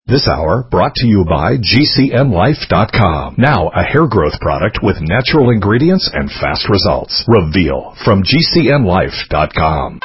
This hour brought to you by GCNlife.com. Now a hair growth product with natural ingredients and fast results. Reveal from GCNlife.com.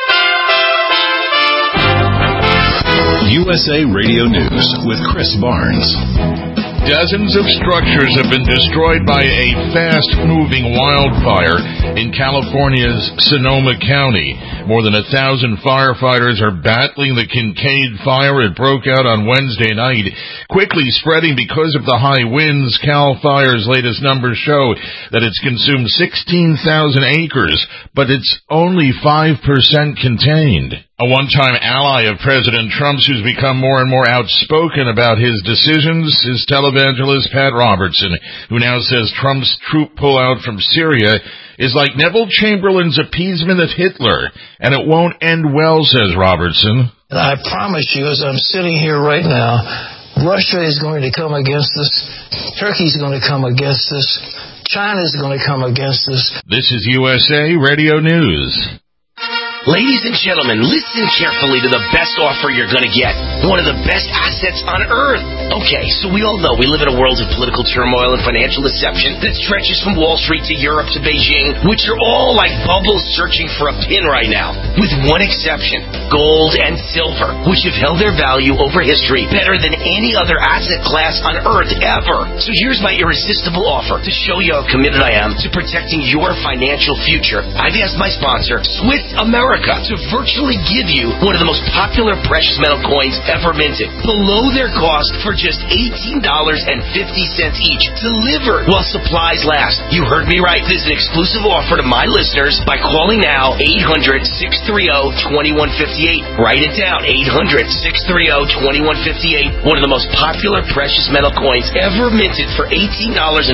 USA Radio News with Chris Barnes. Dozens of structures have been destroyed by a fast-moving wildfire in California's Sonoma County. More than 1,000 firefighters are battling the Kincaid fire. It broke out on Wednesday night, quickly spreading because of the high winds. CAL FIRE's latest numbers show that it's consumed 16,000 acres, but it's only 5% contained. A one-time ally of President Trump's who's become more and more outspoken about his decisions is televangelist Pat Robertson, who now says Trump's troop pullout from Syria is like Neville Chamberlain's appeasement of Hitler, and it won't end well, says Robertson. And I promise you, as I'm sitting here right now, Russia is going to come against us, Turkey's going to come against us, China's going to come against us. This is USA Radio News. Ladies and gentlemen, listen carefully to the best offer you're going to get. One of the best assets on earth. Okay, so we all know we live in a world of political turmoil and financial deception that stretches from Wall Street to Europe to Beijing, which are all like bubbles searching for a pin right now. With one exception, gold and silver, which have held their value over history better than any other asset class on earth ever. So here's my irresistible offer to show you how committed I am to protecting your financial future. I've asked my sponsor, Swiss America, to virtually give you one of the most popular precious metal coins ever minted, below their cost for just $18.50 each, delivered while supplies last. You heard me right. This is an exclusive offer to my listeners by calling now 800-630-2158. Write it down, 800-630-2158. One of the most popular precious metal coins ever minted for $18.50.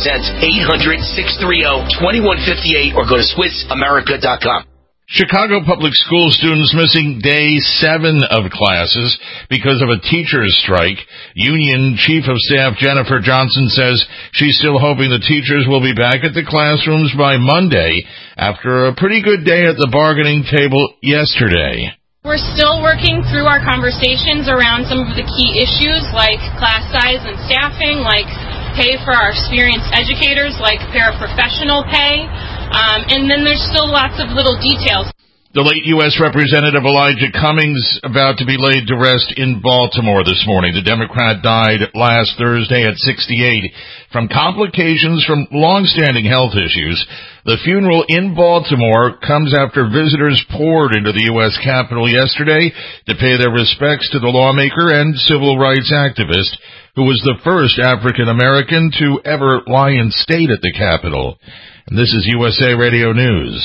800-630-2158 or go to SwissAmerica.com. Chicago public school students missing day 7 of classes because of a teachers' strike. Union Chief of Staff Jennifer Johnson says she's still hoping the teachers will be back at the classrooms by Monday after a pretty good day at the bargaining table yesterday. We're still working through our conversations around some of the key issues like class size and staffing, like pay for our experienced educators, like paraprofessional pay. And then there's still lots of little details. The late U.S. Representative Elijah Cummings about to be laid to rest in Baltimore this morning. The Democrat died last Thursday at 68 from complications from long-standing health issues. The funeral in Baltimore comes after visitors poured into the U.S. Capitol yesterday to pay their respects to the lawmaker and civil rights activist who was the first African-American to ever lie in state at the Capitol. And this is USA Radio News.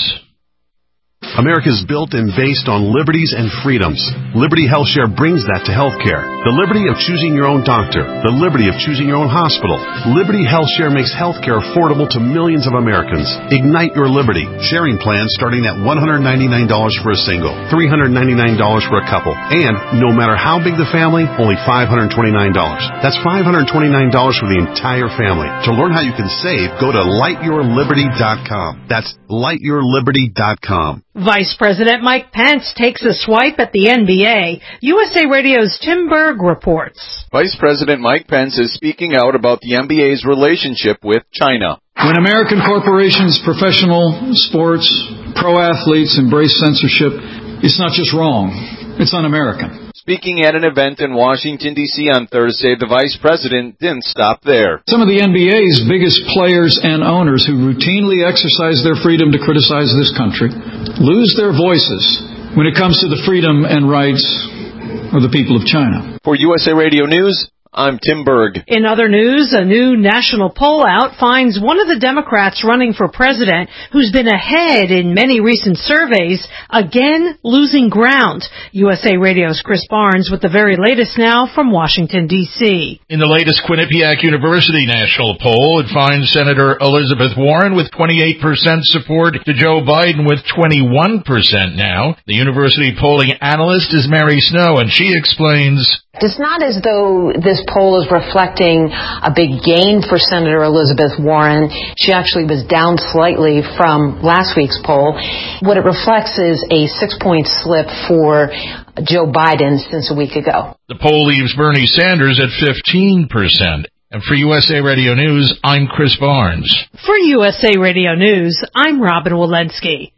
America is built and based on liberties and freedoms. Liberty HealthShare brings that to healthcare. The liberty of choosing your own doctor. The liberty of choosing your own hospital. Liberty HealthShare makes healthcare affordable to millions of Americans. Ignite your liberty. Sharing plans starting at $199 for a single, $399 for a couple, and no matter how big the family, only $529. That's $529 for the entire family. To learn how you can save, go to lightyourliberty.com. That's lightyourliberty.com. Vice President Mike Pence takes a swipe at the NBA. USA Radio's Tim Berg reports. Vice President Mike Pence is speaking out about the NBA's relationship with China. When American corporations, professional sports, pro athletes embrace censorship, it's not just wrong, it's un-American. Speaking at an event in Washington, D.C. on Thursday, the vice president didn't stop there. Some of the NBA's biggest players and owners who routinely exercise their freedom to criticize this country lose their voices when it comes to the freedom and rights of the people of China. For USA Radio News, I'm Tim Berg. In other news, a new national poll out finds one of the Democrats running for president, who's been ahead in many recent surveys, again losing ground. USA Radio's Chris Barnes with the very latest now from Washington, D.C. In the latest Quinnipiac University national poll, it finds Senator Elizabeth Warren with 28% support to Joe Biden with 21% now. The university polling analyst is Mary Snow, and she explains, it's not as though this this poll is reflecting a big gain for Senator Elizabeth Warren. She actually was down slightly from last week's poll. What it reflects is a 6-point slip for Joe Biden since a week ago. The poll leaves Bernie Sanders at 15%. And for USA Radio News, I'm Chris Barnes. For USA Radio News, I'm Robin Walensky.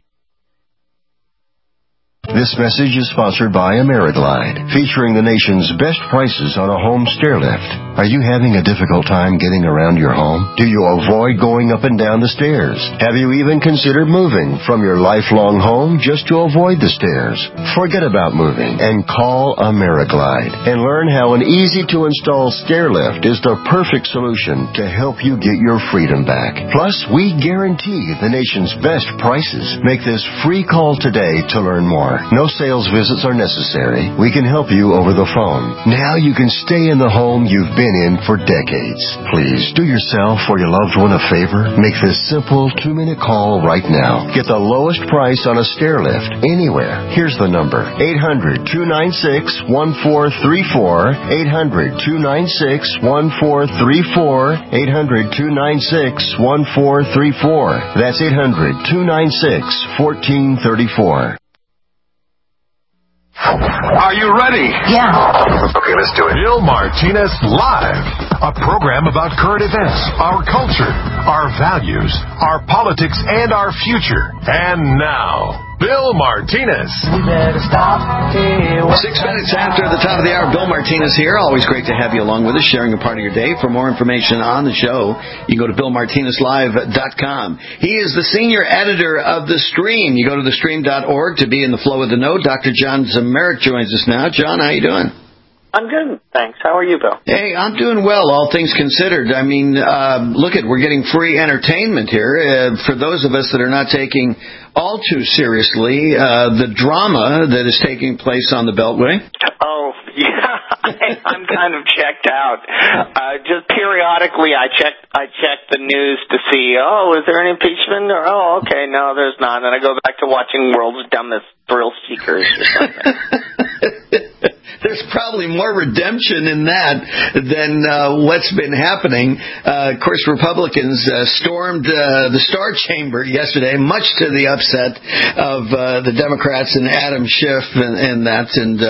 This message is sponsored by AmeriGlide, featuring the nation's best prices on a home stairlift. Are you having a difficult time getting around your home? Do you avoid going up and down the stairs? Have you even considered moving from your lifelong home just to avoid the stairs? Forget about moving and call AmeriGlide and learn how an easy-to-install stairlift is the perfect solution to help you get your freedom back. Plus, we guarantee the nation's best prices. Make this free call today to learn more. No sales visits are necessary. We can help you over the phone. Now you can stay in the home you've been in for decades. Please do yourself or your loved one a favor. Make this simple 2-minute call right now. Get the lowest price on a stairlift anywhere. Here's the number: 800-296-1434. 800-296-1434. 800-296-1434. That's 800-296-1434. Are you ready? Yeah. Okay, let's do it. Bill Martinez Live, a program about current events, our culture, our values, our politics, and our future. And now, Bill Martinez. 6 minutes after the top of the hour, Bill Martinez here. Always great to have you along with us, sharing a part of your day. For more information on the show, you can go to BillMartinezLive.com. He is the senior editor of The Stream. You go to thestream.org to be in the flow of the know. Dr. John Zemeric joins us now. John, how you doing? I'm good, thanks. How are you, Bill? Hey, I'm doing well, all things considered. I mean, we're getting free entertainment here. For those of us that are not taking all too seriously the drama that is taking place on the Beltway. Oh, yeah, I'm kind of checked out. Just periodically, I check the news to see, is there an impeachment? Or, okay, no, there's not. And I go back to watching World's Dumbest Thrill Seekers or something. There's probably more redemption in that than what's been happening. Of course, Republicans stormed the Star Chamber yesterday, much to the upset of the Democrats and Adam Schiff and that. And,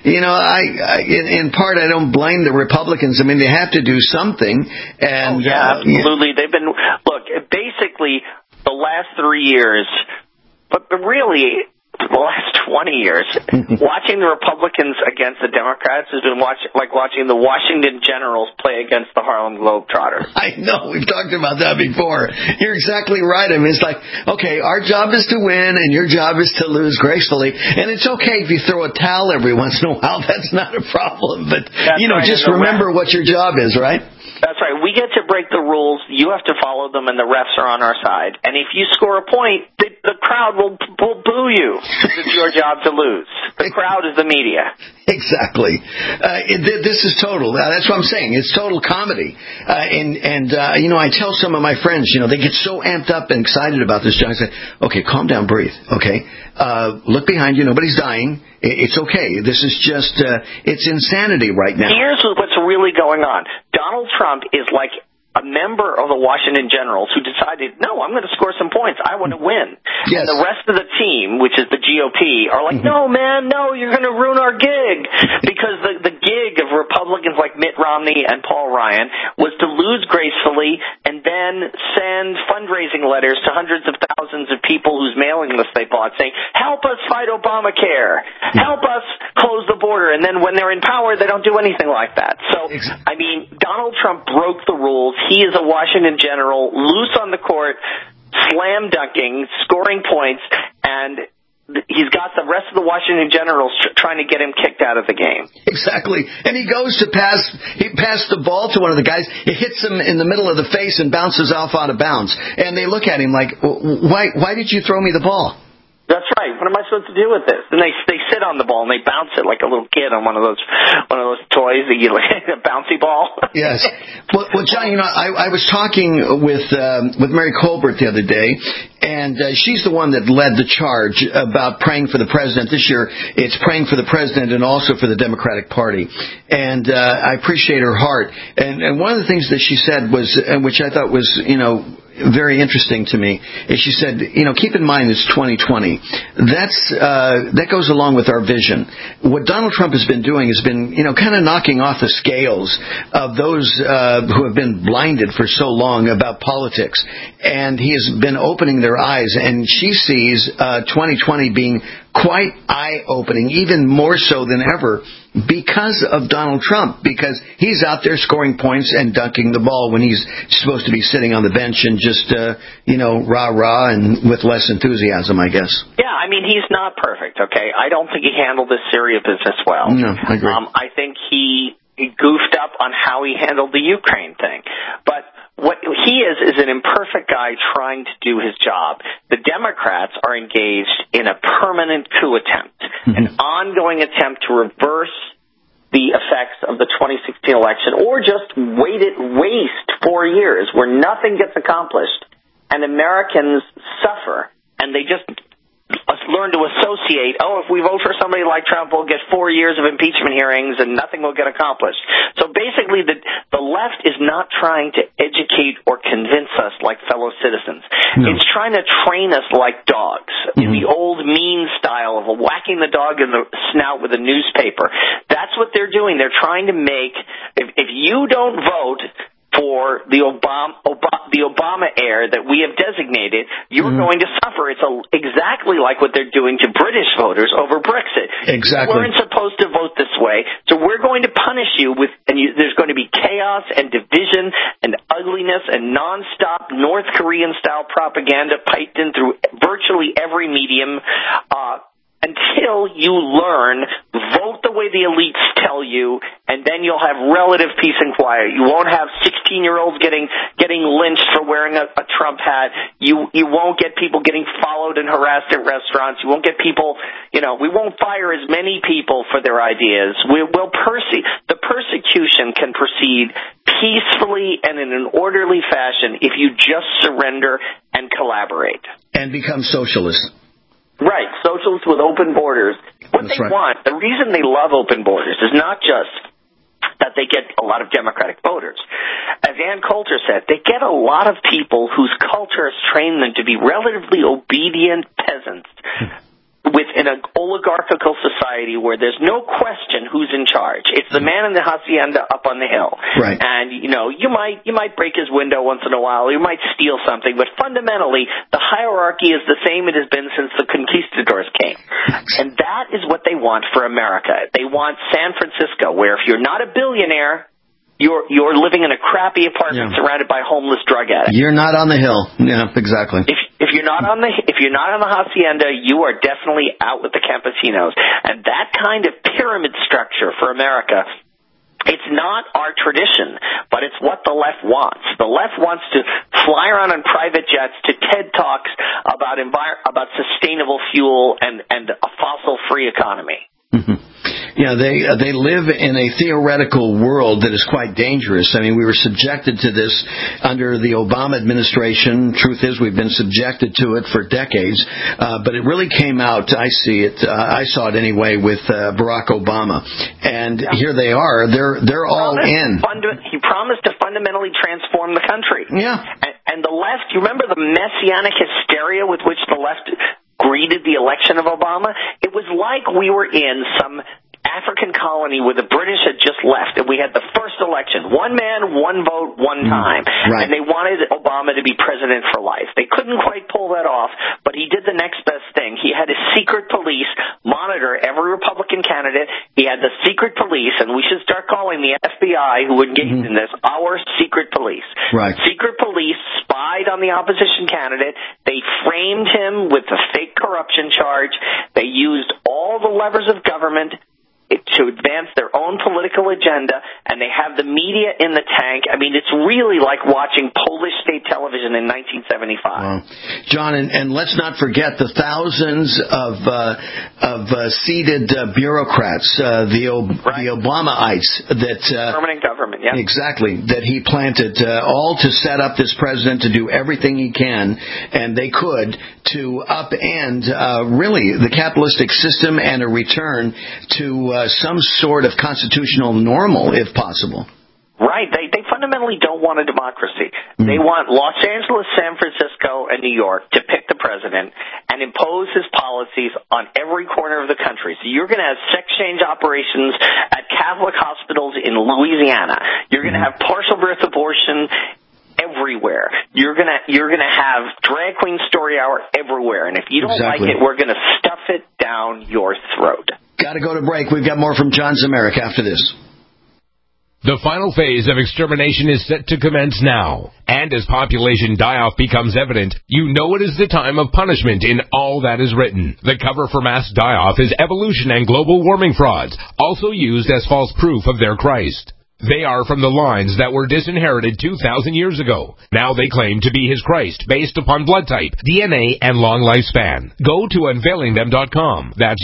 in part, I don't blame the Republicans. I mean, they have to do something. And, absolutely. They've been, basically, the last 3 years, but really, the last 20 years, watching the Republicans against the Democrats has been like watching the Washington Generals play against the Harlem Globetrotters. I know. We've talked about that before. You're exactly right. I mean, it's like, okay, our job is to win and your job is to lose gracefully. And it's okay if you throw a towel every once in a while. That's not a problem. But, just remember what your job is, right? That's right. We get to break the rules. You have to follow them, and the refs are on our side. And if you score a point, the crowd will boo you. It's your job to lose. The crowd is the media. Exactly. This is total. That's what I'm saying. It's total comedy. I tell some of my friends, they get so amped up and excited about this. I say, okay, calm down, breathe. Okay. Look behind you. Nobody's dying. It's okay. This is just, it's insanity right now. Here's what's really going on. Donald Trump is like a member of the Washington Generals who decided, no, I'm going to score some points. I want to win. Yes. And the rest of the team, which is the GOP, are like, no, man, no, you're going to ruin our gig. Because the gig of Republicans like Mitt Romney and Paul Ryan was to lose gracefully and then send fundraising letters to hundreds of thousands of people whose mailing list they bought saying, help us fight Obamacare. Help us close the border. And then when they're in power, they don't do anything like that. So, Donald Trump broke the rules. He is a Washington General, loose on the court, slam dunking, scoring points, and he's got the rest of the Washington Generals trying to get him kicked out of the game. Exactly. And he goes to he passed the ball to one of the guys. It hits him in the middle of the face and bounces off out of bounds. And they look at him like, why did you throw me the ball? That's right. What am I supposed to do with this? And they sit on the ball and they bounce it like a little kid on one of those toys that you a bouncy ball. Yes. Well, John, I was talking with Mary Colbert the other day, and she's the one that led the charge about praying for the president. This year, it's praying for the president and also for the Democratic Party. And I appreciate her heart. And one of the things that she said was, which I thought was, very interesting to me, is she said, keep in mind it's 2020. That goes along with our vision. What Donald Trump has been doing has been, kind of knocking off the scales of those who have been blinded for so long about politics. And he has been opening their eyes, and she sees 2020 being quite eye-opening, even more so than ever, because of Donald Trump, because he's out there scoring points and dunking the ball when he's supposed to be sitting on the bench and just, rah-rah and with less enthusiasm, I guess. Yeah, I mean, he's not perfect, okay? I don't think he handled this Syria business well. No, I agree. I think he goofed up on how he handled the Ukraine thing. But what he is an imperfect guy trying to do his job. The Democrats are engaged in a permanent coup attempt, an ongoing attempt to reverse the effects of the 2016 election, or just waste 4 years where nothing gets accomplished and Americans suffer, and they just learn to associate, if we vote for somebody like Trump, we'll get 4 years of impeachment hearings and nothing will get accomplished. So basically, the left is not trying to educate or convince us like fellow citizens. No. It's trying to train us like dogs, in the old mean style of whacking the dog in the snout with a newspaper. That's what they're doing. They're trying to make, if you don't vote for the Obama heir that we have designated, you're going to suffer. It's exactly like what they're doing to British voters over Brexit. Exactly. You weren't supposed to vote this way, so we're going to punish you with, there's going to be chaos and division and ugliness and nonstop North Korean-style propaganda piped in through virtually every medium, until you learn, vote the way the elites tell you, and then you'll have relative peace and quiet. You won't have 16-year-olds getting lynched for wearing a Trump hat. You won't get people getting followed and harassed at restaurants. You won't get people, we won't fire as many people for their ideas. The persecution can proceed peacefully and in an orderly fashion if you just surrender and collaborate. And become socialists. Right, socialists with open borders. What they want, the reason they love open borders is not just that they get a lot of Democratic voters. As Ann Coulter said, they get a lot of people whose culture has trained them to be relatively obedient peasants within an oligarchical society where there's no question who's in charge. It's the man in the hacienda up on the hill. Right. And, you might break his window once in a while, you might steal something, but fundamentally, the hierarchy is the same it has been since the conquistadors came. And that is what they want for America. They want San Francisco, where if you're not a billionaire, you're living in a crappy apartment surrounded by homeless drug addicts. You're not on the hill. Yeah, exactly. If you're not on the hacienda, you are definitely out with the campesinos. And that kind of pyramid structure for America, it's not our tradition, but it's what the left wants. The left wants to fly around on private jets to TED Talks about sustainable fuel and a fossil-free economy. Mm-hmm. Yeah, they live in a theoretical world that is quite dangerous. I mean, we were subjected to this under the Obama administration. Truth is, we've been subjected to it for decades. But it really came out, I saw it anyway, with Barack Obama. And here they are. They're all in. He promised to fundamentally transform the country. Yeah. And the left, you remember the messianic hysteria with which the left greeted the election of Obama? It was like we were in some African colony where the British had just left, and we had the first election. One man, one vote, one time. Right. And they wanted Obama to be president for life. They couldn't quite pull that off, but he did the next best thing. He had his secret police monitor every Republican candidate. He had the secret police, and we should start calling the FBI, who engaged in this, our secret police. Right. Secret police spied on the opposition candidate. They framed him with a fake corruption charge. They used all the levers of government to advance their own political agenda, and they have the media in the tank. I mean, it's really like watching Polish state television in 1975. John, and let's not forget the thousands of seated bureaucrats, the Obamaites that permanent government, yeah, exactly, that he planted, all to set up this president to do everything he can, and they could, to upend really the capitalistic system and a return to some sort of constitutional normal, if possible. Right. They fundamentally don't want a democracy. They want Los Angeles, San Francisco, and New York to pick the president and impose his policies on every corner of the country. So you're going to have sex change operations at Catholic hospitals in Louisiana. You're going to have partial birth abortion everywhere. You're gonna have drag queen story hour everywhere. And if you don't like it, we're going to stuff it down your throat. Got to go to break. We've got more from John Zemerick after this. The final phase of extermination is set to commence now. And as population die-off becomes evident, you know it is the time of punishment in all that is written. The cover for mass die-off is evolution and global warming frauds, also used as false proof of their Christ. They are from the lines that were disinherited 2,000 years ago. Now they claim to be his Christ based upon blood type, DNA, and long lifespan. Go to unveilingthem.com. That's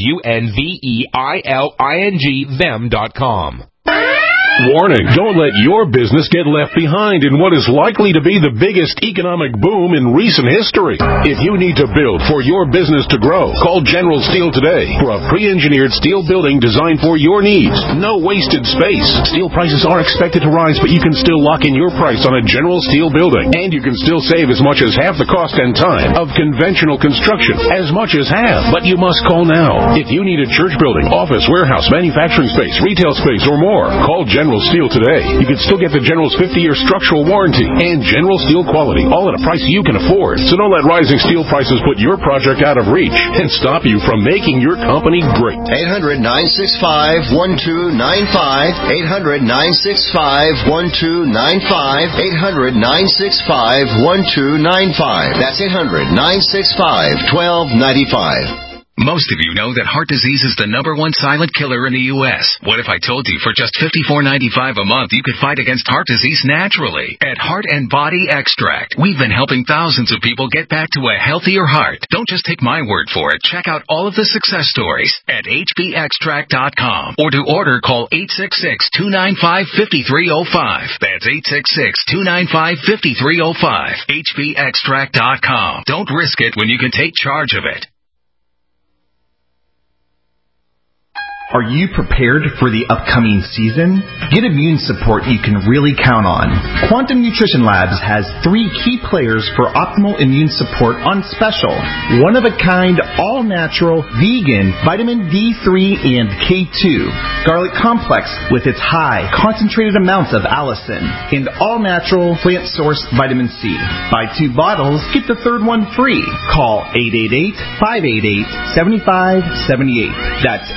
UNVEILING them.com. Warning, don't let your business get left behind in what is likely to be the biggest economic boom in recent history. If you need to build for your business to grow, call General Steel today for a pre-engineered steel building designed for your needs. No wasted space. Steel prices are expected to rise, but you can still lock in your price on a General Steel building. And you can still save as much as half the cost and time of conventional construction. As much as half. But you must call now. If you need a church building, office, warehouse, manufacturing space, retail space, or more, call General Steel today. You can still get the General's 50-year structural warranty and General Steel quality, all at a price you can afford. So don't let rising steel prices put your project out of reach and stop you from making your company great. 800-965-1295. 800-965-1295. 800-965-1295. That's 800-965-1295. Most of you know that heart disease is the #1 silent killer in the U.S. What if I told you for just $54.95 a month you could fight against heart disease naturally? At Heart and Body Extract, we've been helping thousands of people get back to a healthier heart. Don't just take my word for it. Check out all of the success stories at hbextract.com. Or to order, call 866-295-5305. That's 866-295-5305. hbextract.com. Don't risk it when you can take charge of it. Are you prepared for the upcoming season? Get immune support you can really count on. Quantum Nutrition Labs has 3 key players for optimal immune support on special. One-of-a-kind, all-natural, vegan vitamin D3 and K2. Garlic Complex with its high, concentrated amounts of allicin. And all-natural, plant-sourced vitamin C. Buy 2 bottles, get the third one free. Call 888-588-7578. That's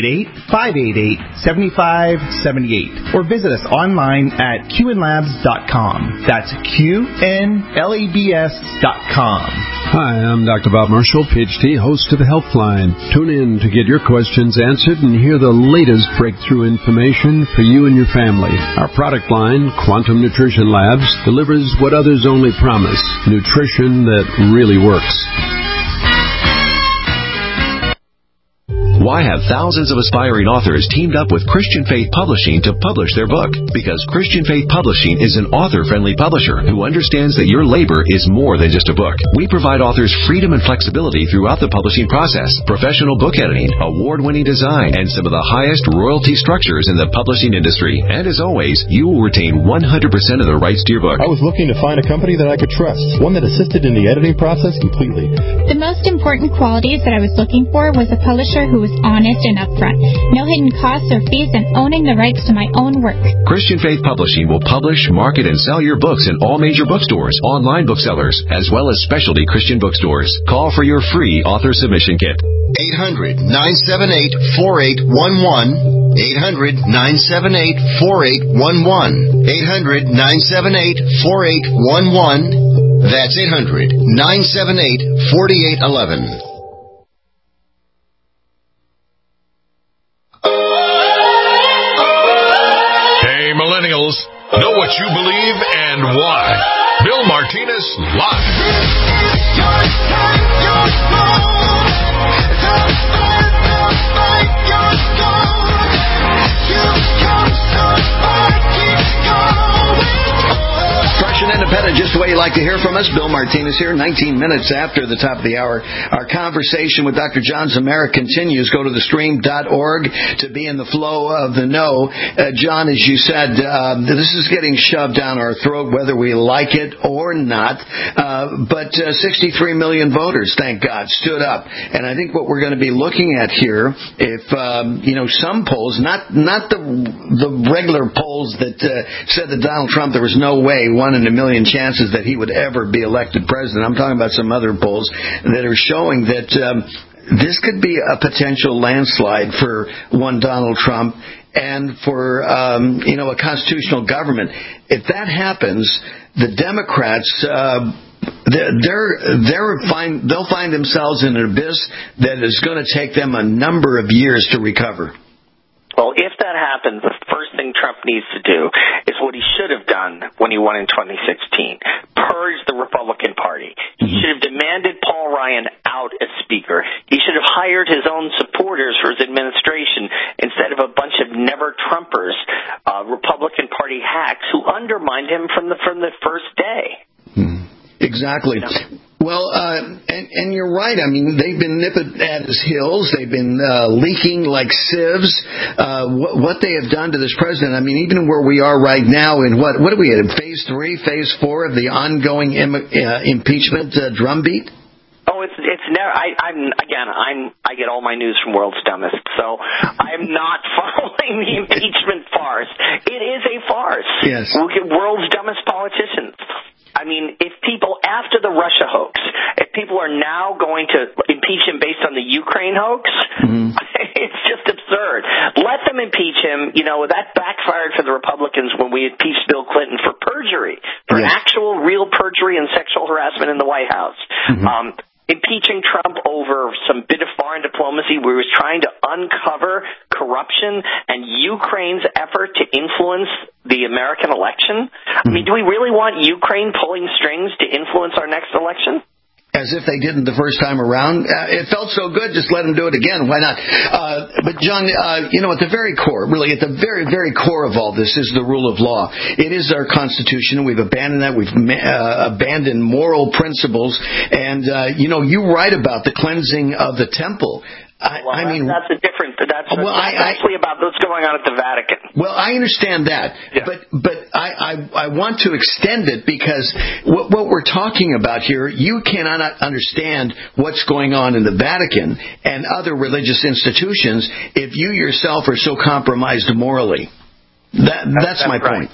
888-588-7578, or visit us online at qnlabs.com. That's QNLABS.com. Hi, I'm Dr. Bob Marshall, PhD, host of Healthline. Tune in to get your questions answered and hear the latest breakthrough information for you and your family. Our product line, Quantum Nutrition Labs, delivers what others only promise, nutrition that really works. Why have thousands of aspiring authors teamed up with Christian Faith Publishing to publish their book? Because Christian Faith Publishing is an author-friendly publisher who understands that your labor is more than just a book. We provide authors freedom and flexibility throughout the publishing process, professional book editing, award-winning design, and some of the highest royalty structures in the publishing industry. And as always, you will retain 100% of the rights to your book. I was looking to find a company that I could trust, one that assisted in the editing process completely. The most important qualities that I was looking for was a publisher who was honest and upfront, no hidden costs or fees, and owning the rights to my own work. Christian Faith Publishing will publish, market, and sell your books in all major bookstores, online booksellers, as well as specialty Christian bookstores. Call for your free author submission kit. 800-978-4811. 800-978-4811. 800-978-4811. That's 800-978-4811. millennials know what you believe and why. Bill Martinez Live. Fresh and independent, just the way you like to hear from us. Bill Martinez here, 19 minutes after the top of the hour. Our conversation with Dr. John Zemurek continues. Go to thestream.org to be in the flow of the know. John, as you said, this is getting shoved down our throat, whether we like it or not. But 63 million voters, thank God, stood up. And I think what we're going to be looking at here, if, some polls, not the regular polls that said that Donald Trump, there was no way, 1 in a million chances that he would ever be elected president. I'm talking about some other polls that are showing that this could be a potential landslide for one Donald Trump and for a constitutional government. If that happens, the Democrats they'll find themselves in an abyss that is going to take them a number of years to recover. Well, if that happens, the first thing Trump needs to do is what he should have done when he won in 2016, purge the Republican Party. He should have demanded Paul Ryan out as Speaker. He should have hired his own supporters for his administration instead of a bunch of never-Trumpers, Republican Party hacks who undermined him from the first day. Exactly. Well, and you're right. I mean, they've been nipping at his heels. They've been leaking like sieves. What they have done to this president. I mean, even where we are right now in what are we at? Phase 3, Phase 4 of the ongoing impeachment drumbeat? Oh, it's never. I get all my news from World's Dumbest, so I'm not following the impeachment farce. It is a farce. Yes. We'll get World's Dumbest politicians. I mean, if people, after the Russia hoax, if people are now going to impeach him based on the Ukraine hoax, it's just absurd. Let them impeach him. That backfired for the Republicans when we impeached Bill Clinton for perjury, for actual real perjury and sexual harassment in the White House. Impeaching Trump over some bit of foreign diplomacy where he was trying to uncover corruption and Ukraine's effort to influence the American election. I mean, do we really want Ukraine pulling strings to influence our next election? As if they didn't the first time around. It felt so good, just let them do it again. Why not? But, John, at the very core, really at the very, very core of all this is the rule of law. It is our Constitution. We've abandoned that. We've abandoned moral principles. And, you write about the cleansing of the temple. That's a different. That's actually about what's going on at the Vatican. Well, I understand that, but I want to extend it because what we're talking about here, you cannot understand what's going on in the Vatican and other religious institutions if you yourself are so compromised morally. That's my point.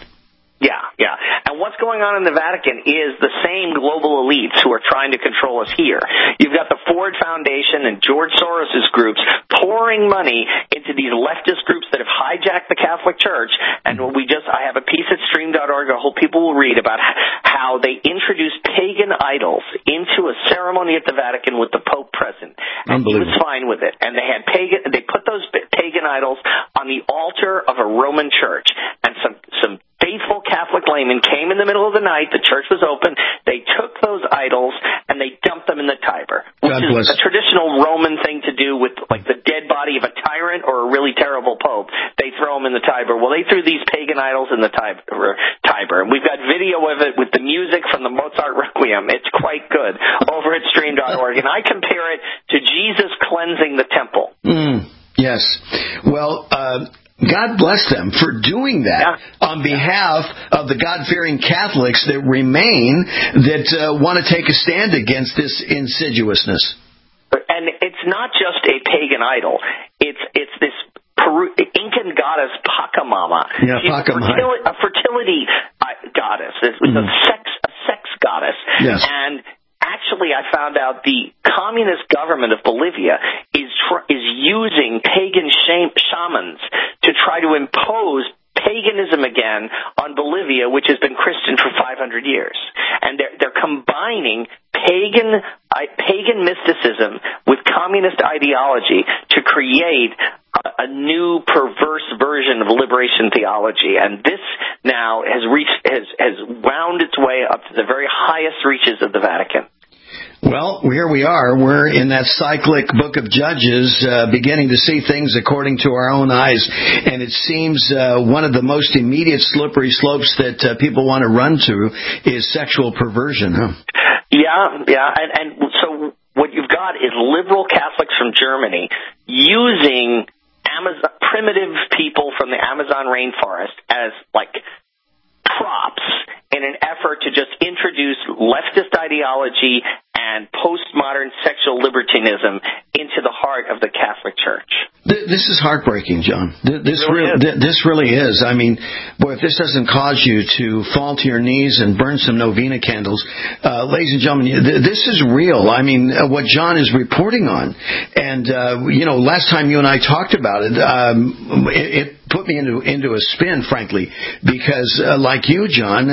Yeah. And what's going on in the Vatican is the same global elites who are trying to control us here. You've got the Ford Foundation and George Soros' groups pouring money into these leftist groups that have hijacked the Catholic Church. And I have a piece at stream.org I hope people will read about how they introduced pagan idols into a ceremony at the Vatican with the Pope present. And he was fine with it. And they put those pagan idols on the altar of a Roman church. And some faithful Catholic laymen came in the middle of the night. The church was open. They took those idols and they dumped them in the Tiber, which is a traditional Roman thing to do with like the dead body of a tyrant or a really terrible pope. They throw them in the Tiber. Well, they threw these pagan idols in the Tiber. And we've got video of it with the music from the Mozart Requiem. It's quite good over at stream.org. And I compare it to Jesus cleansing the temple. Yes. Well, God bless them for doing that on behalf of the God-fearing Catholics that remain that want to take a stand against this insidiousness. And it's not just a pagan idol. It's this Incan goddess Pachamama. Yeah, She's a fertility goddess. It's a sex goddess. Yes. And actually, I found out the communist government of Bolivia is using pagan shamans to try to impose paganism again on Bolivia, which has been Christian for 500 years. And they're combining pagan pagan mysticism with communist ideology to create a new perverse version of liberation theology, and this now has wound its way up to the very highest reaches of the Vatican. Well, here we are. We're in that cyclic book of Judges, beginning to see things according to our own eyes. And it seems one of the most immediate slippery slopes that people want to run to is sexual perversion, huh? Yeah. And so what you've got is liberal Catholics from Germany using primitive people from the Amazon rainforest as, like, props in an effort to just introduce leftist ideology and postmodern sexual libertinism into the heart of the Catholic Church. This is heartbreaking, John. This really is. I mean, boy, if this doesn't cause you to fall to your knees and burn some novena candles, ladies and gentlemen, this is real. I mean, what John is reporting on. And, last time you and I talked about it, it put me into a spin, frankly, because like you, John,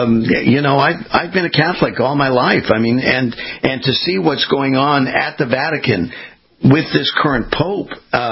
I've been a Catholic all my life. I mean, and to see what's going on at the Vatican with this current Pope,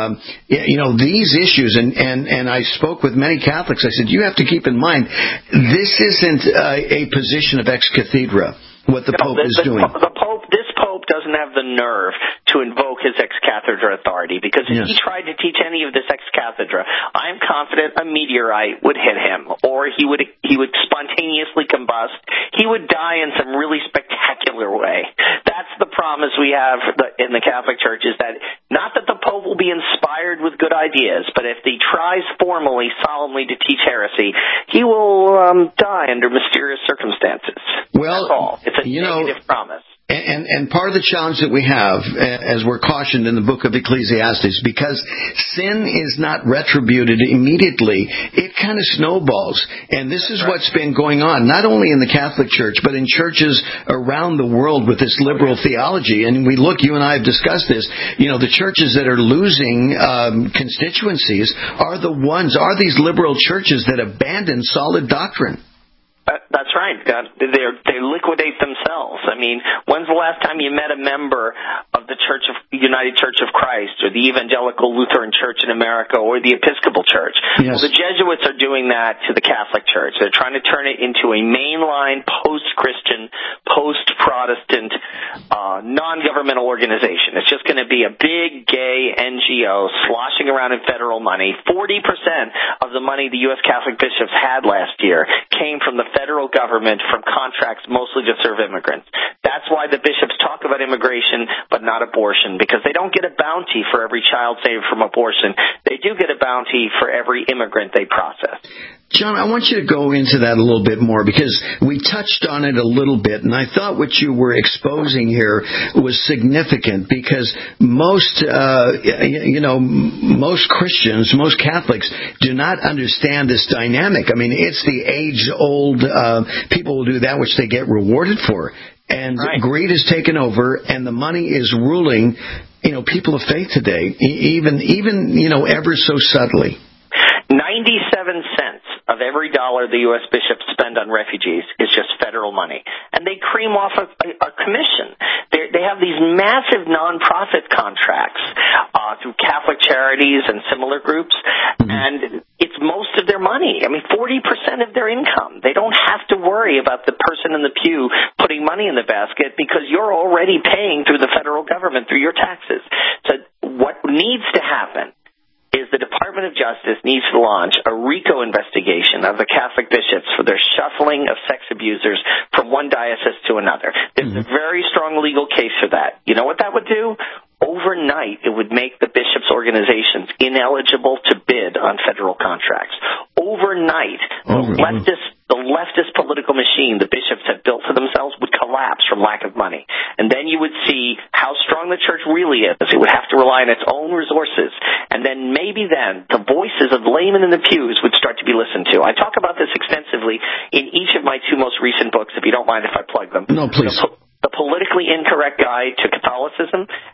these issues, and I spoke with many Catholics. I said, you have to keep in mind, this isn't a position of ex cathedra, what the Pope is doing. This Pope doesn't have the nerve to invoke his ex cathedra authority, because if he tried to teach any of this ex cathedra, I'm confident a meteorite would hit him, or he would spontaneously combust. He would die in some really spectacular way. That's the promise we have in the Catholic Church, is that not that the Pope will be inspired with good ideas, but if he tries formally, solemnly to teach heresy, he will die under mysterious circumstances. Well, that's all. It's a negative promise. And part of the challenge that we have, as we're cautioned in the book of Ecclesiastes, because sin is not retributed immediately, it kind of snowballs. And this is what's been going on, not only in the Catholic Church, but in churches around the world with this liberal theology. And you and I have discussed this, the churches that are losing constituencies are these liberal churches that abandon solid doctrine. That's right. They liquidate themselves. I mean, when's the last time you met a member of the United Church of Christ, or the Evangelical Lutheran Church in America, or the Episcopal Church? Yes. Well, the Jesuits are doing that to the Catholic Church. They're trying to turn it into a mainline, post-Christian, post-Protestant, non-governmental organization. It's just going to be a big, gay NGO sloshing around in federal money. 40% of the money the U.S. Catholic bishops had last year came from the federal government, from contracts mostly to serve immigrants. That's why the bishops talk about immigration but not abortion, because they don't get a bounty for every child saved from abortion. They do get a bounty for every immigrant they process. John, I want you to go into that a little bit more, because we touched on it a little bit, and I thought what you were exposing here was significant, because most Christians, most Catholics do not understand this dynamic. I mean, it's the age-old, people will do that which they get rewarded for. And greed has taken over, and the money is ruling, people of faith today, even ever so subtly. 97 cents of every dollar the U.S. bishops spend on refugees is just federal money. And they cream off a commission. They have these massive nonprofit contracts through Catholic charities and similar groups, and it's most of their money. I mean, 40% of their income. They don't have to worry about the person in the pew putting money in the basket, because you're already paying through the federal government through your taxes. So what needs to happen is the Department of Justice needs to launch a RICO investigation of the Catholic bishops for their shuffling of sex abusers from one diocese to another. There's a very strong legal case for that. You know what that would do? Overnight, it would make the bishops' organizations ineligible to bid on federal contracts. Overnight, the leftist political machine the bishops have built for themselves would collapse from lack of money. And then you would see how strong the church really is. It would have to rely on its own resources. And then maybe the voices of laymen in the pews would start to be listened to. I talk about this extensively in each of my two most recent books, if you don't mind if I plug them. No, please. The Politically Incorrect Guide to Catholicism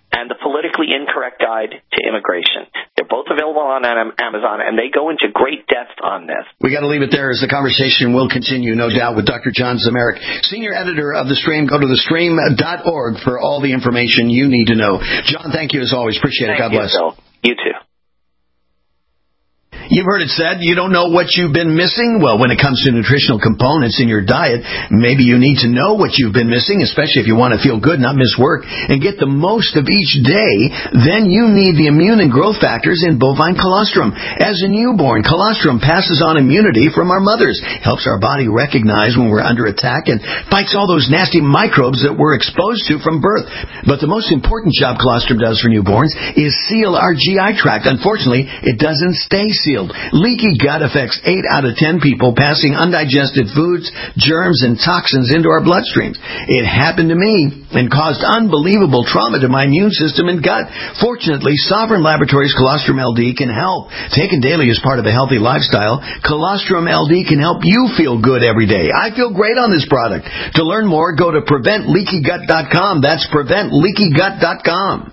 and The Politically Incorrect Guide to Immigration. They're both available on Amazon, and they go into great depth on this. We got to leave it there as the conversation will continue, no doubt, with Dr. John Zmirak, senior editor of The Stream. Go to thestream.org for all the information you need to know. John, thank you as always. Appreciate it. God bless. Bill. You too. You've heard it said, you don't know what you've been missing? Well, when it comes to nutritional components in your diet, maybe you need to know what you've been missing, especially if you want to feel good, not miss work, and get the most of each day. Then you need the immune and growth factors in bovine colostrum. As a newborn, colostrum passes on immunity from our mothers, helps our body recognize when we're under attack, and fights all those nasty microbes that we're exposed to from birth. But the most important job colostrum does for newborns is seal our GI tract. Unfortunately, it doesn't stay sealed. Leaky gut affects 8 out of 10 people, passing undigested foods, germs, and toxins into our bloodstreams. It happened to me and caused unbelievable trauma to my immune system and gut. Fortunately, Sovereign Laboratories Colostrum LD can help. Taken daily as part of a healthy lifestyle, Colostrum LD can help you feel good every day. I feel great on this product. To learn more, go to PreventLeakyGut.com. That's PreventLeakyGut.com.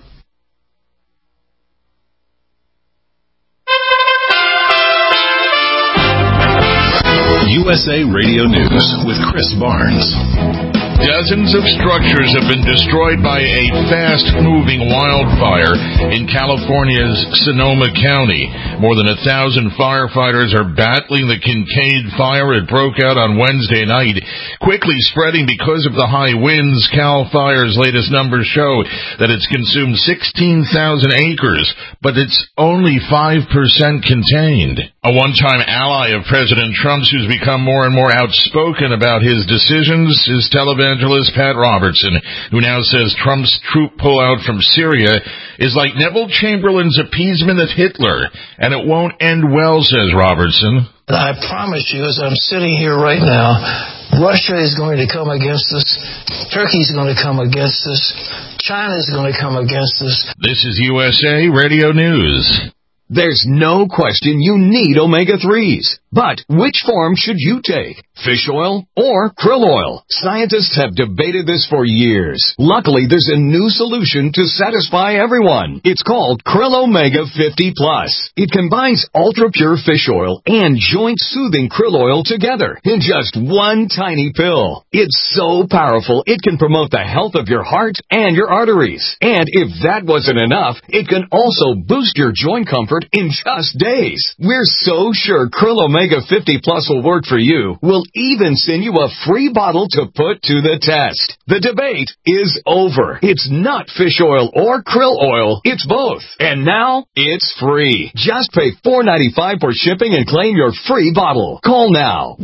USA Radio News with Chris Barnes. Dozens of structures have been destroyed by a fast-moving wildfire in California's Sonoma County. More than 1,000 firefighters are battling the Kincaid fire. It broke out on Wednesday night, quickly spreading because of the high winds. CAL FIRE's latest numbers show that it's consumed 16,000 acres, but it's only 5% contained. A one-time ally of President Trump's who's become more and more outspoken about his decisions is televangelist Pat Robertson, who now says Trump's troop pullout from Syria is like Neville Chamberlain's appeasement of Hitler, and it won't end well, says Robertson. I promise you, as I'm sitting here right now, Russia is going to come against us. Turkey is going to come against us. China is going to come against us. This is USA Radio News. There's no question you need omega-3s. But which form should you take? Fish oil or krill oil? Scientists have debated this for years. Luckily, there's a new solution to satisfy everyone. It's called Krill Omega 50 Plus. It combines ultra-pure fish oil and joint-soothing krill oil together in just one tiny pill. It's so powerful, it can promote the health of your heart and your arteries. And if that wasn't enough, it can also boost your joint comfort in just days. We're so sure Krill Omega 50 Plus will work for you. We'll even send you a free bottle to put to the test. The debate is over. It's not fish oil or krill oil. It's both. And now, it's free. Just pay $4.95 for shipping and claim your free bottle. Call now.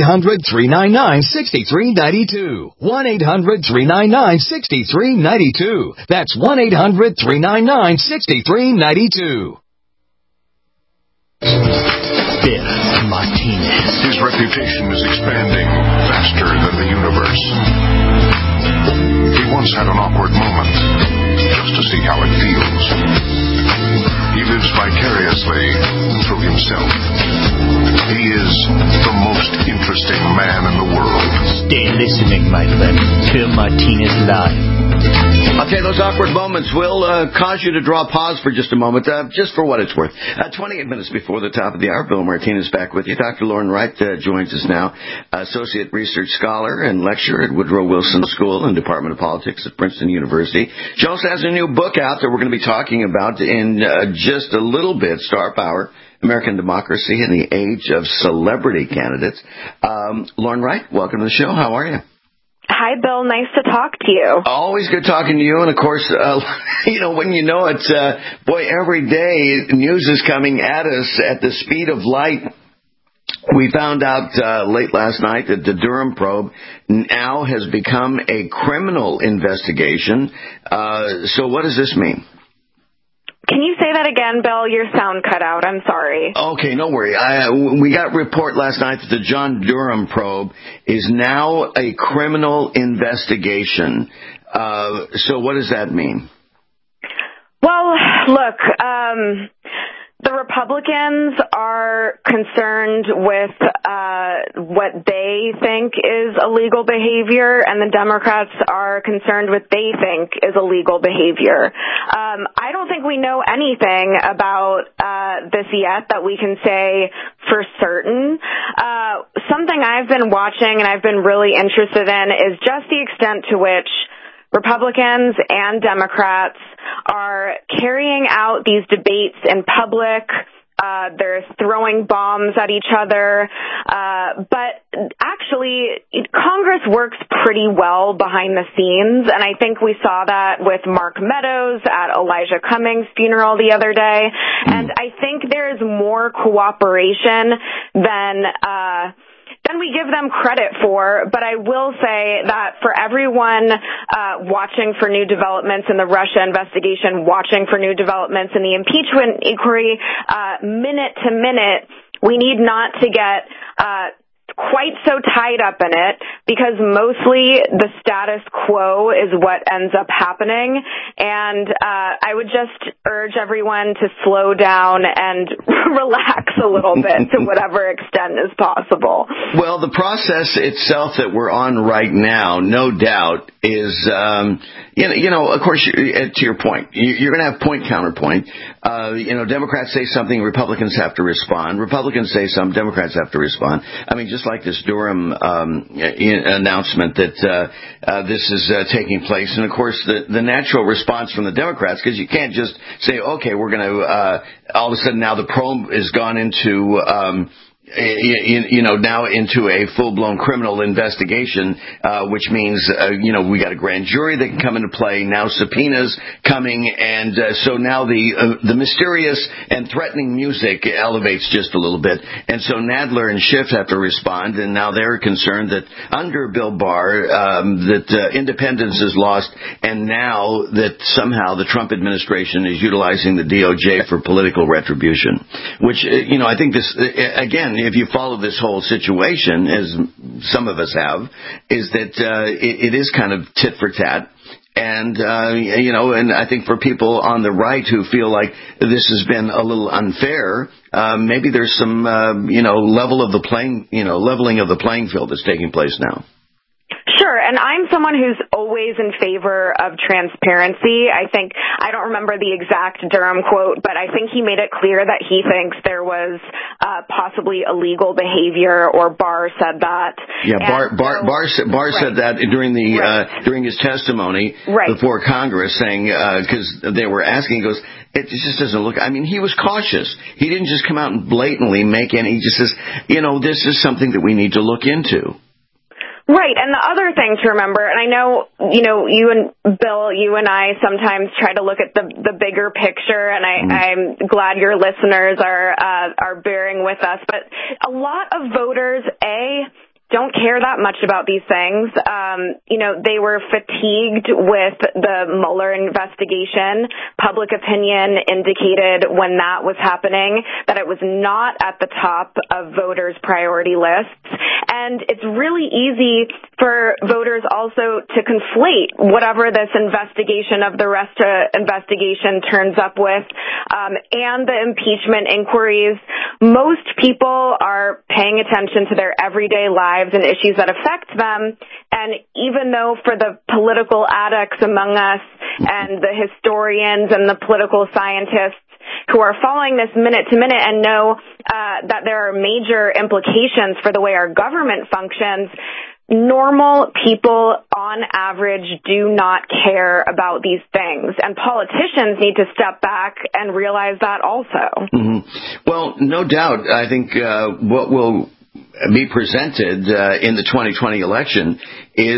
1-800-399-6392. 1-800-399-6392. That's 1-800-399-6392. Bill Martinez. His reputation is expanding faster than the universe. He once had an awkward moment just to see how it feels. He lives vicariously through himself. He is the most interesting man in the world. Stay listening, my friend. Bill Martinez Live. Okay, those awkward moments will cause you to draw pause for just a moment, just for what it's worth. 28 minutes before the top of the hour, Bill Martinez back with you. Dr. Lauren Wright joins us now, Associate Research Scholar and Lecturer at Woodrow Wilson School and Department of Politics at Princeton University. She also has a new book out that we're going to be talking about in just a little bit, Star Power, American Democracy in the Age of Celebrity Candidates. Lauren Wright, welcome to the show. How are you? Hi, Bill. Nice to talk to you. Always good talking to you. And, of course, when you know it, boy, every day news is coming at us at the speed of light. We found out late last night that the Durham probe now has become a criminal investigation. So what does this mean? Can you say that again, Bill? Your sound cut out. I'm sorry. Okay, no worry. We got a report last night that the John Durham probe is now a criminal investigation. So what does that mean? Well, look, The Republicans are concerned with what they think is illegal behavior, and the Democrats are concerned with what they think is illegal behavior. I don't think we know anything about this yet that we can say for certain. Something I've been watching and I've been really interested in is just the extent to which Republicans and Democrats are carrying out these debates in public. They're throwing bombs at each other. But actually, Congress works pretty well behind the scenes, and I think we saw that with Mark Meadows at Elijah Cummings' funeral the other day. And I think there is more cooperation than we give them credit for, but I will say that for everyone watching for new developments in the Russia investigation, watching for new developments in the impeachment inquiry, minute to minute, we need not to get quite so tied up in it, because mostly the status quo is what ends up happening. And I would just urge everyone to slow down and relax a little bit to whatever extent is possible. Well, the process itself that we're on right now, no doubt, is, of course, to your point, you're going to have point counterpoint. Democrats say something, Republicans have to respond. Republicans say something, Democrats have to respond. I mean, just like this Durham announcement that this is taking place. And, of course, the natural response from the Democrats, because you can't just say, okay, we're going to all of a sudden now the probe has gone into now into a full-blown criminal investigation, which means, we got a grand jury that can come into play, now subpoenas coming, and so now the mysterious and threatening music elevates just a little bit. And so Nadler and Schiff have to respond, and now they're concerned that under Bill Barr, that independence is lost, and now that somehow the Trump administration is utilizing the DOJ for political retribution, which, I think this, again, if you follow this whole situation, as some of us have, is that it is kind of tit for tat. And, and I think for people on the right who feel like this has been a little unfair, maybe there's some, leveling of the playing field that's taking place now. Sure, and I'm someone who's always in favor of transparency. I don't remember the exact Durham quote, but I think he made it clear that he thinks there was possibly illegal behavior, or Barr said that. Yeah, Barr said that during during his testimony before Congress, saying, because they were asking, he goes, it just doesn't look, he was cautious. He didn't just come out and blatantly he just says, this is something that we need to look into. Right, and the other thing to remember, and I know, you and Bill, you and I sometimes try to look at the bigger picture, and I'm glad your listeners are bearing with us, but a lot of voters, don't care that much about these things. They were fatigued with the Mueller investigation. Public opinion indicated when that was happening that it was not at the top of voters' priority lists. And it's really easy for voters also to conflate whatever this investigation of the Russia investigation turns up with and the impeachment inquiries. Most people are paying attention to their everyday lives and issues that affect them. And even though for the political addicts among us and the historians and the political scientists who are following this minute to minute and know that there are major implications for the way our government functions, normal people on average do not care about these things, and politicians need to step back and realize that also. Mm-hmm. Well, no doubt. I think what will be presented in the 2020 election is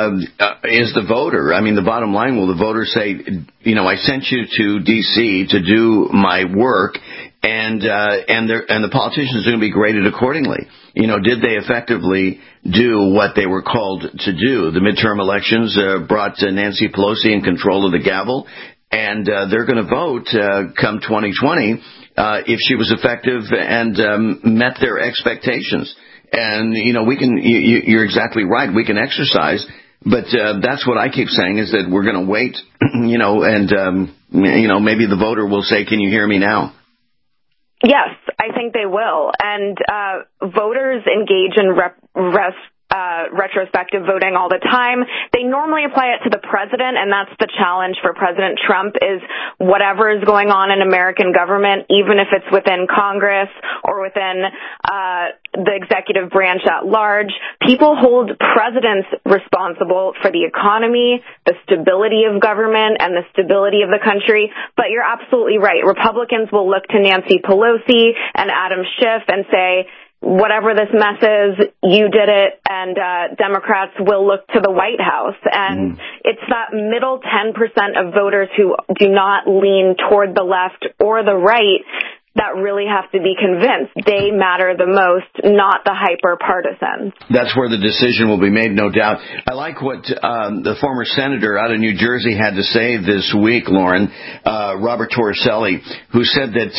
the voter. The bottom line, will the voter say, I sent you to D.C. to do my work, and the politicians are going to be graded accordingly. Did they effectively do what they were called to do? The midterm elections brought Nancy Pelosi in control of the gavel, and they're going to vote come 2020 if she was effective and met their expectations. And, you're exactly right. We can exercise, but that's what I keep saying, is that we're going to wait, and maybe the voter will say, can you hear me now? Yes, I think they will. And voters engage in retrospective voting all the time. They normally apply it to the president, and that's the challenge for President Trump is whatever is going on in American government, even if it's within Congress or within the executive branch at large, people hold presidents responsible for the economy, the stability of government, and the stability of the country. But you're absolutely right. Republicans will look to Nancy Pelosi and Adam Schiff and say, whatever this mess is, you did it, and Democrats will look to the White House. And it's that middle 10% of voters who do not lean toward the left or the right that really have to be convinced they matter the most, not the hyper-partisans. That's where the decision will be made, no doubt. I like what the former senator out of New Jersey had to say this week, Lauren, Robert Torricelli, who said that,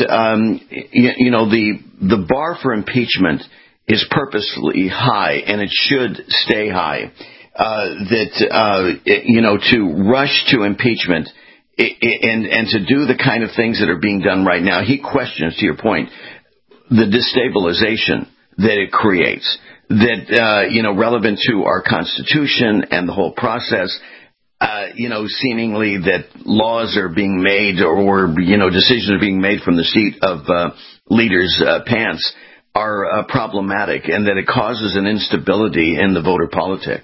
the bar for impeachment is purposely high, and it should stay high. To rush to impeachment and to do the kind of things that are being done right now, he questions, to your point, the destabilization that it creates, that, relevant to our Constitution and the whole process, seemingly that laws are being made or decisions are being made from the seat of leaders' pants are problematic, and that it causes an instability in the voter politic.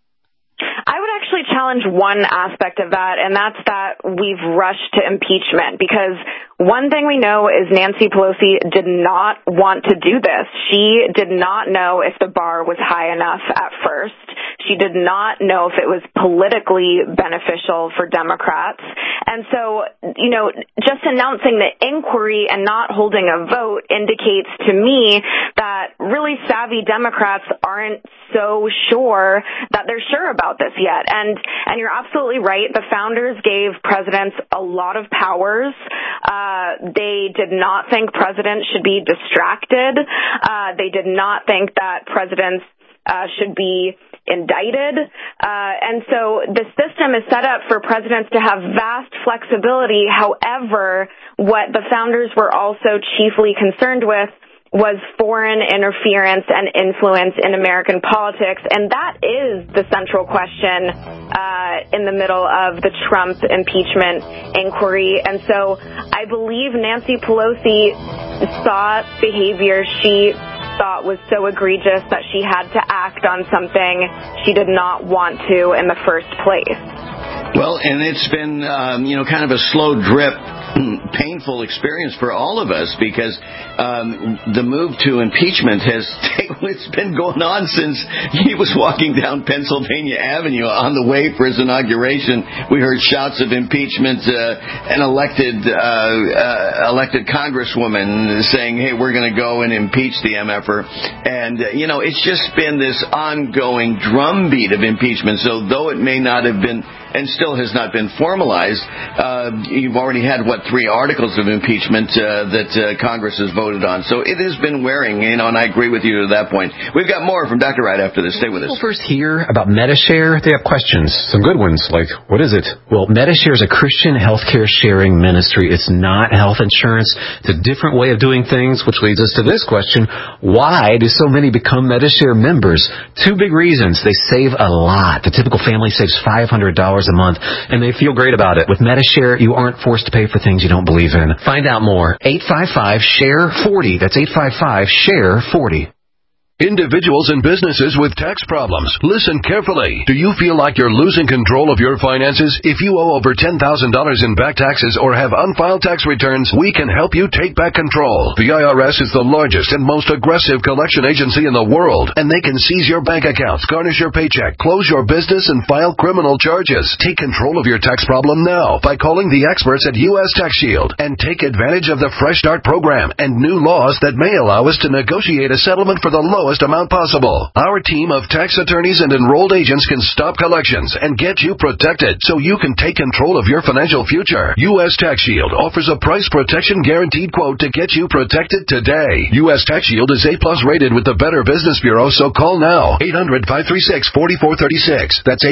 I would actually challenge one aspect of that, and that's that we've rushed to impeachment, because one thing we know is Nancy Pelosi did not want to do this. She did not know if the bar was high enough at first. She did not know if it was politically beneficial for Democrats. And so, just announcing the inquiry and not holding a vote indicates to me that really savvy Democrats aren't so sure that they're sure about this yet. And you're absolutely right. The founders gave presidents a lot of powers. They did not think presidents should be distracted. They did not think that presidents should be indicted. And so the system is set up for presidents to have vast flexibility. However, what the founders were also chiefly concerned with was foreign interference and influence in American politics. And that is the central question in the middle of the Trump impeachment inquiry. And so I believe Nancy Pelosi saw behavior she thought was so egregious that she had to act on something she did not want to in the first place. Well, and it's been, kind of a slow drip, painful experience for all of us, because the move to impeachment it's been going on since he was walking down Pennsylvania Avenue on the way for his inauguration. We heard shouts of impeachment, an elected congresswoman saying, hey, we're going to go and impeach the MFer. And, it's just been this ongoing drumbeat of impeachment. So though it may not have been and still has not been formalized, you've already had, 3 articles of impeachment that Congress has voted on. So it has been wearing, and I agree with you to that point. We've got more from Dr. Wright after this. Stay with us. When people first hear about Medi-Share, they have questions. Some good ones, like, what is it? Well, Medi-Share is a Christian healthcare sharing ministry. It's not health insurance. It's a different way of doing things, which leads us to this question. Why do so many become Medi-Share members? 2 big reasons. They save a lot. The typical family saves $500 a month, and they feel great about it. With Medi-Share, you aren't forced to pay for things you don't believe in. Find out more. 855-SHARE-40. That's 855-SHARE-40. Individuals and businesses with tax problems, listen carefully. Do you feel like you're losing control of your finances? If you owe over $10,000 in back taxes or have unfiled tax returns, we can help you take back control. The IRS is the largest and most aggressive collection agency in the world, and they can seize your bank accounts, garnish your paycheck, close your business, and file criminal charges. Take control of your tax problem now by calling the experts at U.S. Tax Shield and take advantage of the Fresh Start program and new laws that may allow us to negotiate a settlement for the lowest amount possible. Our team of tax attorneys and enrolled agents can stop collections and get you protected so you can take control of your financial future. U.S. Tax Shield offers a price protection guaranteed quote to get you protected today. U.S. Tax Shield is A+ rated with the Better Business Bureau, so call now. 800-536-4436. That's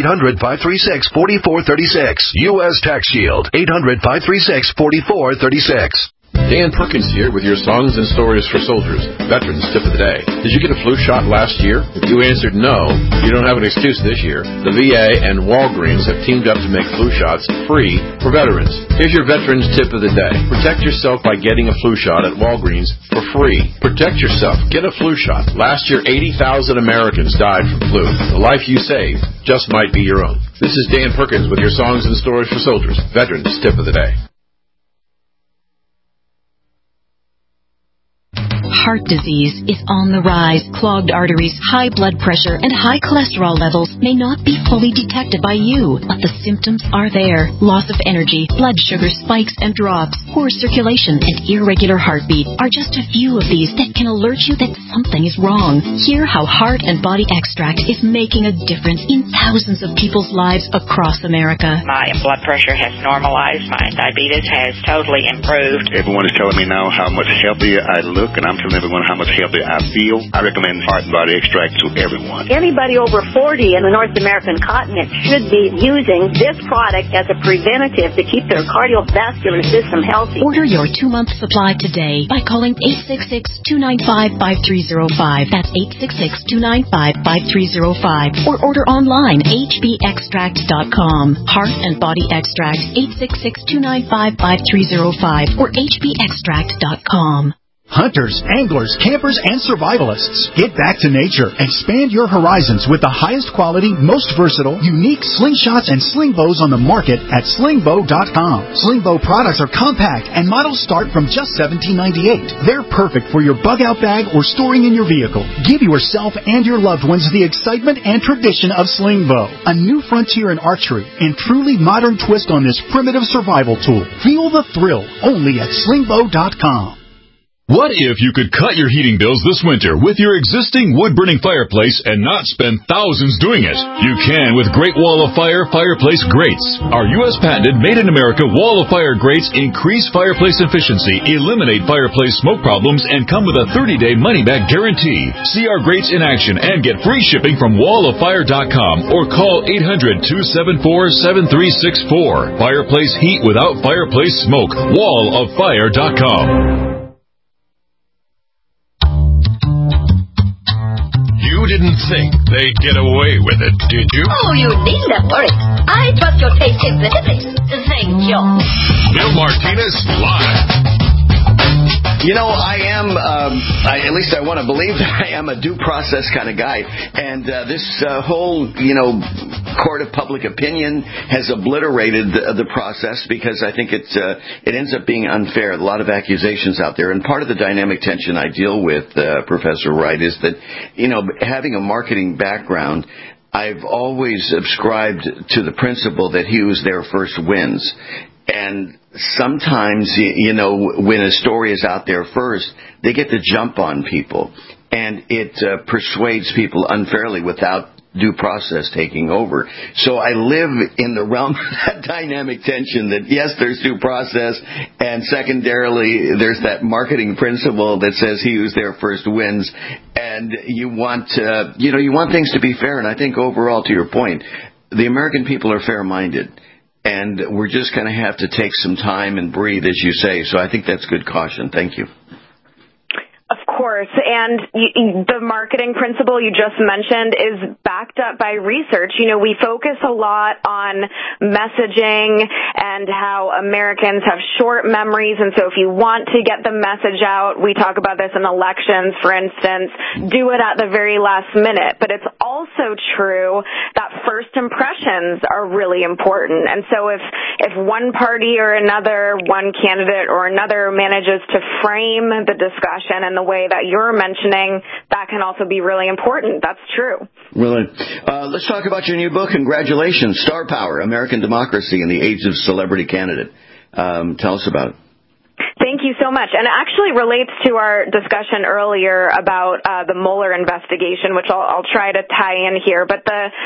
800-536-4436. U.S. Tax Shield. 800-536-4436. Dan Perkins here with your songs and stories for soldiers. Veterans Tip of the Day. Did you get a flu shot last year? If you answered no, you don't have an excuse this year. The VA and Walgreens have teamed up to make flu shots free for veterans. Here's your Veterans Tip of the Day. Protect yourself by getting a flu shot at Walgreens for free. Protect yourself. Get a flu shot. Last year, 80,000 Americans died from flu. The life you saved just might be your own. This is Dan Perkins with your songs and stories for soldiers. Veterans Tip of the Day. Heart disease is on the rise. Clogged arteries, high blood pressure, and high cholesterol levels may not be fully detected by you, but the symptoms are there. Loss of energy, blood sugar spikes and drops, poor circulation, and irregular heartbeat are just a few of these that can alert you that something is wrong. Hear how Heart and Body Extract is making a difference in thousands of people's lives across America. My blood pressure has normalized. My diabetes has totally improved. Everyone is telling me now how much healthier I look, and I'm telling everyone how much healthier I feel. I recommend Heart and Body Extract to everyone. Anybody over 40 in the North American continent should be using this product as a preventative to keep their cardiovascular system healthy. Order your 2-month supply today by calling 866-295-5305. That's 866-295-5305. Or order online, hbextract.com. Heart and Body Extract, 866-295-5305 or hbextract.com. Hunters, anglers, campers, and survivalists, get back to nature. Expand your horizons with the highest quality, most versatile, unique slingshots and sling bows on the market at slingbow.com. Sling bow products are compact and models start from just $17.98. They're perfect for your bug out bag or storing in your vehicle. Give yourself and your loved ones the excitement and tradition of sling bow, a new frontier in archery and truly modern twist on this primitive survival tool. Feel the thrill only at slingbow.com. What if you could cut your heating bills this winter with your existing wood-burning fireplace and not spend thousands doing it? You can with Great Wall of Fire fireplace grates. Our U.S. patented made-in-America Wall of Fire grates increase fireplace efficiency, eliminate fireplace smoke problems, and come with a 30-day money-back guarantee. See our grates in action and get free shipping from walloffire.com or call 800-274-7364. Fireplace heat without fireplace smoke. walloffire.com. You didn't think they'd get away with it, did you? Oh, you needn't worry. I trust your taste implicitly. Thank you. Bill Martinez Live. You know, at least I want to believe that I am a due process kind of guy. And this whole, court of public opinion has obliterated the process because I think it ends up being unfair. A lot of accusations out there. And part of the dynamic tension I deal with, Professor Wright, is that, having a marketing background, I've always subscribed to the principle that he who's there first wins. And sometimes, when a story is out there first, they get to jump on people. And it persuades people unfairly without due process taking over. So I live in the realm of that dynamic tension that, yes, there's due process, and secondarily, there's that marketing principle that says he who's there first wins. And you want things to be fair. And I think overall, to your point, the American people are fair-minded. And we're just going to have to take some time and breathe, as you say. So I think that's good caution. Thank you. Of course, and the marketing principle you just mentioned is backed up by research. We focus a lot on messaging and how Americans have short memories, and so if you want to get the message out, we talk about this in elections, for instance, do it at the very last minute. But it's also true that first impressions are really important, and so if one party or another, one candidate or another manages to frame the discussion in the way that you're mentioning, that can also be really important. That's true. Really. Let's talk about your new book. Congratulations. Star Power, American Democracy in the Age of Celebrity Candidate. Tell us about it. Thank you so much. And it actually relates to our discussion earlier about the Mueller investigation, which I'll try to tie in here. But the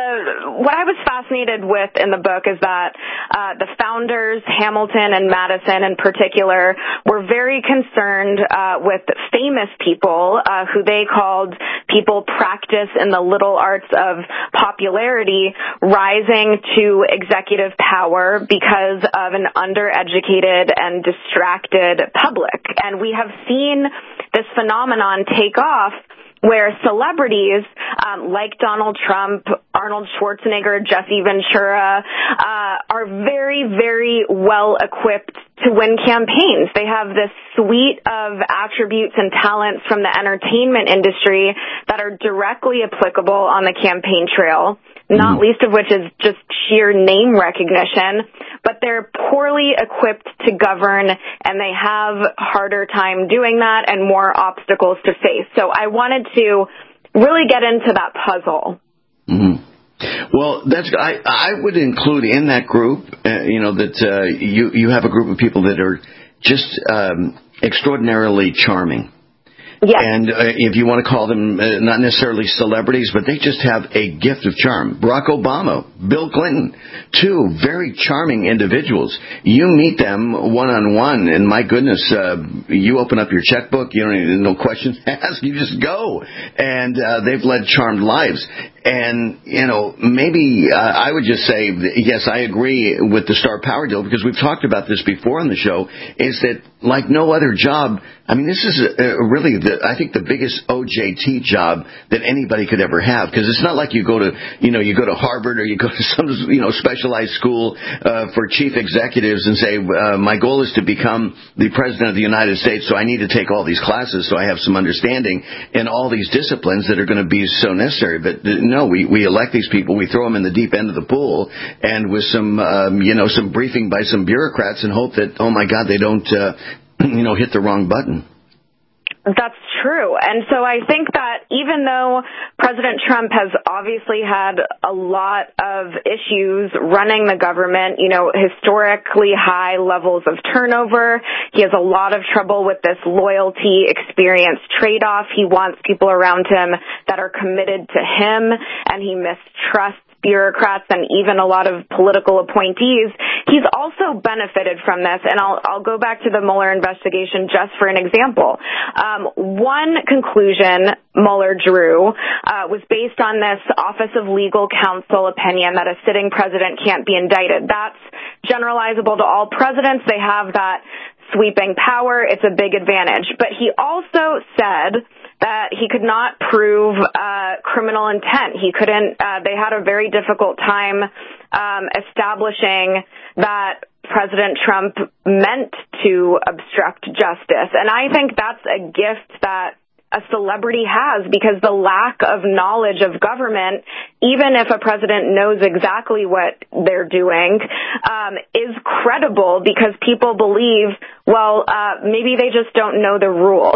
what I was fascinated with in the book is that the founders, Hamilton and Madison in particular, were very concerned with famous people who they called people practice in the little arts of popularity rising to executive power because of an undereducated and distracted public. And we have seen this phenomenon take off where celebrities like Donald Trump, Arnold Schwarzenegger, Jesse Ventura are very, very well equipped to win campaigns. They have this suite of attributes and talents from the entertainment industry that are directly applicable on the campaign trail, not least of which is just sheer name recognition, but they're poorly equipped to govern, and they have harder time doing that and more obstacles to face. So I wanted to really get into that puzzle. Mm-hmm. Well, I would include in that group, that you have a group of people that are just extraordinarily charming. Yeah. And if you want to call them not necessarily celebrities, but they just have a gift of charm. Barack Obama, Bill Clinton, two very charming individuals. You meet them one-on-one, and my goodness, you open up your checkbook, you don't even no questions asked, you just go. And they've led charmed lives. And, maybe I would just say, yes, I agree with the star power deal, because we've talked about this before on the show, is that like no other job, I mean, this is really, I think, the biggest OJT job that anybody could ever have, because it's not like you go to Harvard or you go to some, specialized school for chief executives and say, my goal is to become the president of the United States, so I need to take all these classes so I have some understanding in all these disciplines that are going to be so necessary. But no, we elect these people, we throw them in the deep end of the pool, and with some briefing by some bureaucrats, and hope that, oh my God, they don't hit the wrong button. That's true. And so I think that even though President Trump has obviously had a lot of issues running the government, historically high levels of turnover, he has a lot of trouble with this loyalty experience trade-off. He wants people around him that are committed to him, and he mistrusts bureaucrats and even a lot of political appointees. He's also benefited from this, and I'll go back to the Mueller investigation just for an example. One conclusion Mueller drew was based on this Office of Legal Counsel opinion that a sitting president can't be indicted. That's generalizable to all presidents. They have that sweeping power. It's a big advantage. But he also said that he could not prove criminal intent. He couldn't. They had a very difficult time establishing that President Trump meant to obstruct justice. And I think that's a gift that a celebrity has, because the lack of knowledge of government, even if a president knows exactly what they're doing, is credible, because people believe, well, maybe they just don't know the rules.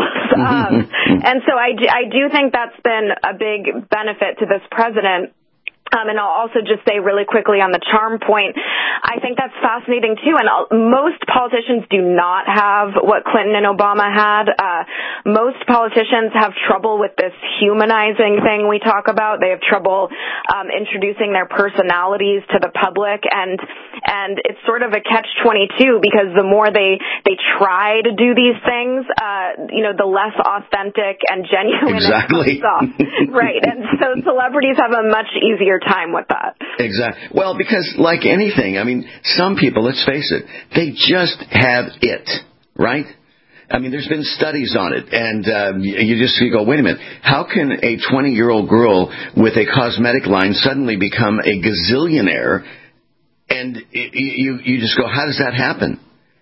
And so I do think that's been a big benefit to this president. And I'll also just say really quickly on the charm point, I think that's fascinating too. And most politicians do not have what Clinton and Obama had. Most politicians have trouble with this humanizing thing we talk about. They have trouble introducing their personalities to the public, and it's sort of a catch-22, because the more they try to do these things, the less authentic and genuine it comes off. Right. And so celebrities have a much easier time with that. Exactly. Well, because like anything, I mean, some people, let's face it, they just have it, right? I mean, there's been studies on it, and you go, wait a minute, how can a 20-year-old girl with a cosmetic line suddenly become a gazillionaire? And you just go, how does that happen?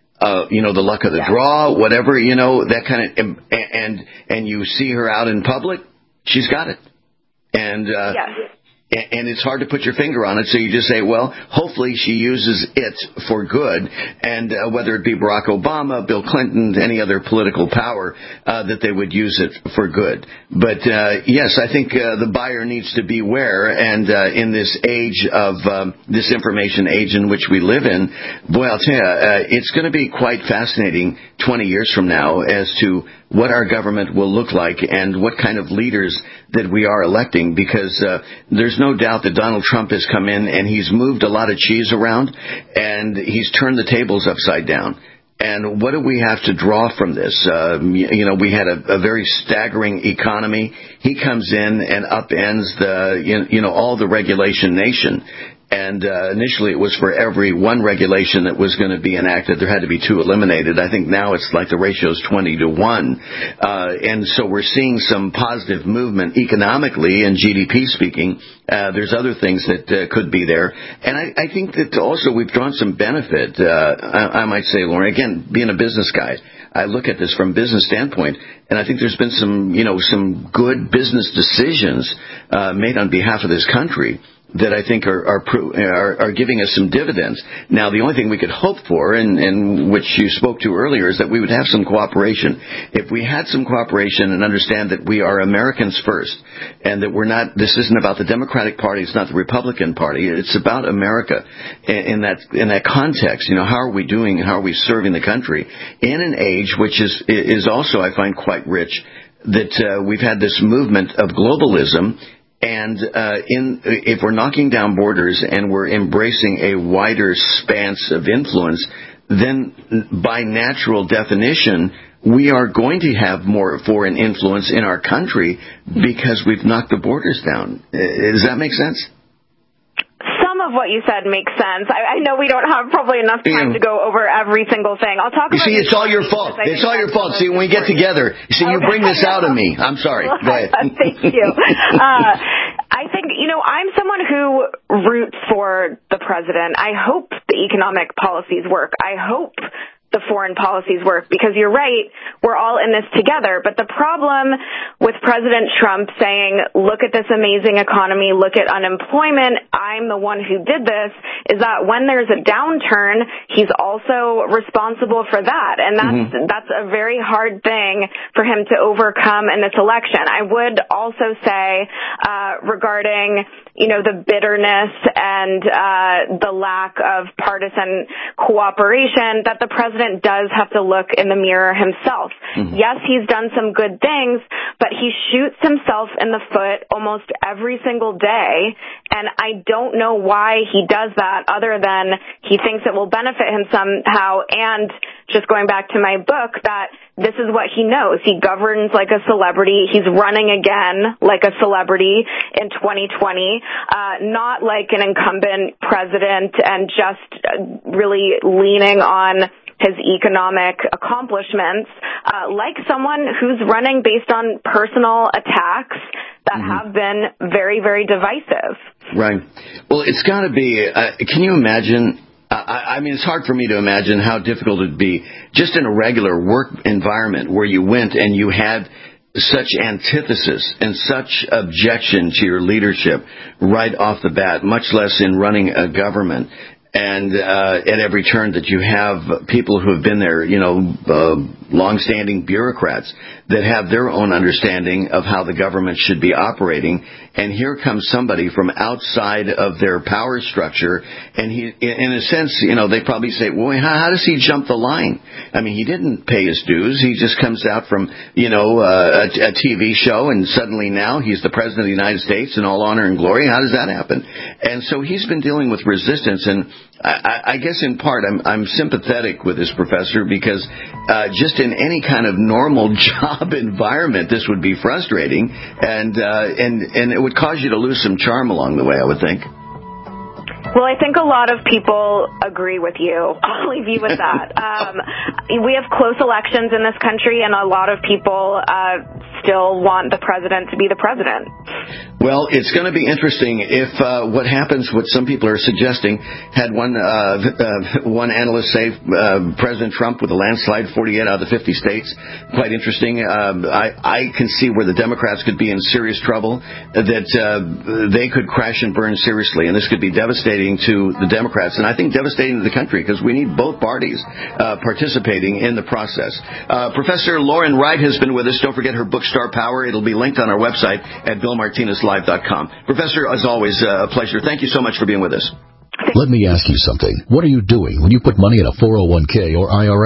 The luck of the draw, whatever, that kind of, and you see her out in public, she's got it. And and it's hard to put your finger on it, so you just say, well, hopefully she uses it for good, and whether it be Barack Obama, Bill Clinton, any other political power, that they would use it for good. But yes, I think the buyer needs to beware, and in this age of this information age in which we live in, boy, I'll tell you, it's going to be quite fascinating 20 years from now as to what our government will look like and what kind of leaders that we are electing, because there's no doubt that Donald Trump has come in and he's moved a lot of cheese around and he's turned the tables upside down. And what do we have to draw from this? We had a very staggering economy. He comes in and upends all the regulation nation. And initially it was for every one regulation that was going to be enacted, there had to be 2 eliminated. I think now it's like the ratio is 20 to 1. And so we're seeing some positive movement economically and GDP speaking. There's other things that could be there. And I think that also we've drawn some benefit. I might say, Lauren, again, being a business guy, I look at this from a business standpoint, and I think there's been some good business decisions made on behalf of this country that I think are giving us some dividends. Now, the only thing we could hope for, and which you spoke to earlier, is that we would have some cooperation. If we had some cooperation and understand that we are Americans first, and that this isn't about the Democratic Party, it's not the Republican Party, it's about America. In that context, how are we doing? How are we serving the country in an age which is also, I find, quite rich? That we've had this movement of globalism. And if we're knocking down borders and we're embracing a wider span of influence, then by natural definition, we are going to have more foreign influence in our country because we've knocked the borders down. Does that make sense? Some of what you said makes sense. I know we don't have probably enough time to go over every single thing. I'll talk about it. You see, it's all your fault. It's all your fault. See, when we get together, you bring this out of me. I'm sorry. Go ahead. Thank you. I think, I'm someone who roots for the president. I hope the economic policies work. I hope the foreign policies work, because you're right, we're all in this together. But the problem with President Trump saying, look at this amazing economy, look at unemployment, I'm the one who did this, is that when there's a downturn, he's also responsible for that. And that's a very hard thing for him to overcome in this election. I would also say, regarding the bitterness and the lack of partisan cooperation, that the president does have to look in the mirror himself. Yes, he's done some good things, but he shoots himself in the foot almost every single day, and I don't know why he does that other than he thinks it will benefit him somehow. And just going back to my book, that this is what he knows. He governs like a celebrity. He's running again like a celebrity in 2020, not like an incumbent president and just really leaning on his economic accomplishments, like someone who's running based on personal attacks that have been very, very divisive. Right. Well, it's got to be, can you imagine? I mean, it's hard for me to imagine how difficult it'd be just in a regular work environment where you went and you had such antithesis and such objection to your leadership right off the bat, much less in running a government. And at every turn that you have people who have been there, long-standing bureaucrats that have their own understanding of how the government should be operating. And here comes somebody from outside of their power structure, and he, in a sense, they probably say, well, how does he jump the line? I mean, he didn't pay his dues. He just comes out from, a TV show, and suddenly now he's the president of the United States in all honor and glory. How does that happen? And so he's been dealing with resistance, and I guess in part I'm sympathetic with this professor, because just in any kind of normal job environment this would be frustrating, and it would cause you to lose some charm along the way, I would think. Well, I think a lot of people agree with you. I'll leave you with that. We have close elections in this country, and a lot of people still want the president to be the president. Well, it's going to be interesting if what happens, what some people are suggesting, had one analyst say President Trump with a landslide, 48 out of the 50 states. Quite interesting. I can see where the Democrats could be in serious trouble, that they could crash and burn seriously, and this could be devastating to the Democrats, and I think devastating to the country, because we need both parties participating in the process. Professor Lauren Wright has been with us. Don't forget her book, Star Power. It'll be linked on our website at BillMartinezLive.com. Professor, as always, a pleasure. Thank you so much for being with us. Let me ask you something. What are you doing when you put money in a 401k or IRA?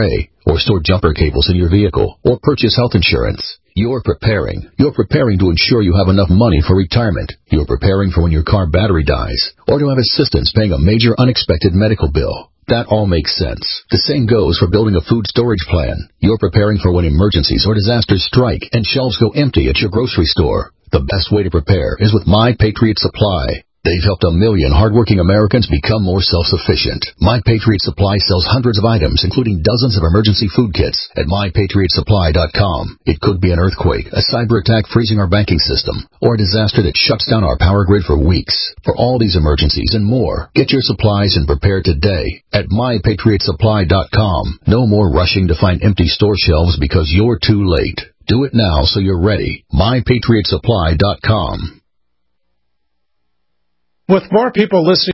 or store jumper cables in your vehicle, or purchase health insurance. You're preparing. You're preparing to ensure you have enough money for retirement. You're preparing for when your car battery dies, or to have assistance paying a major unexpected medical bill. That all makes sense. The same goes for building a food storage plan. You're preparing for when emergencies or disasters strike and shelves go empty at your grocery store. The best way to prepare is with My Patriot Supply. They've helped 1 million hardworking Americans become more self-sufficient. My Patriot Supply sells hundreds of items, including dozens of emergency food kits at MyPatriotSupply.com. It could be an earthquake, a cyber attack freezing our banking system, or a disaster that shuts down our power grid for weeks. For all these emergencies and more, get your supplies and prepare today at MyPatriotSupply.com. No more rushing to find empty store shelves because you're too late. Do it now so you're ready. MyPatriotSupply.com. With more people listening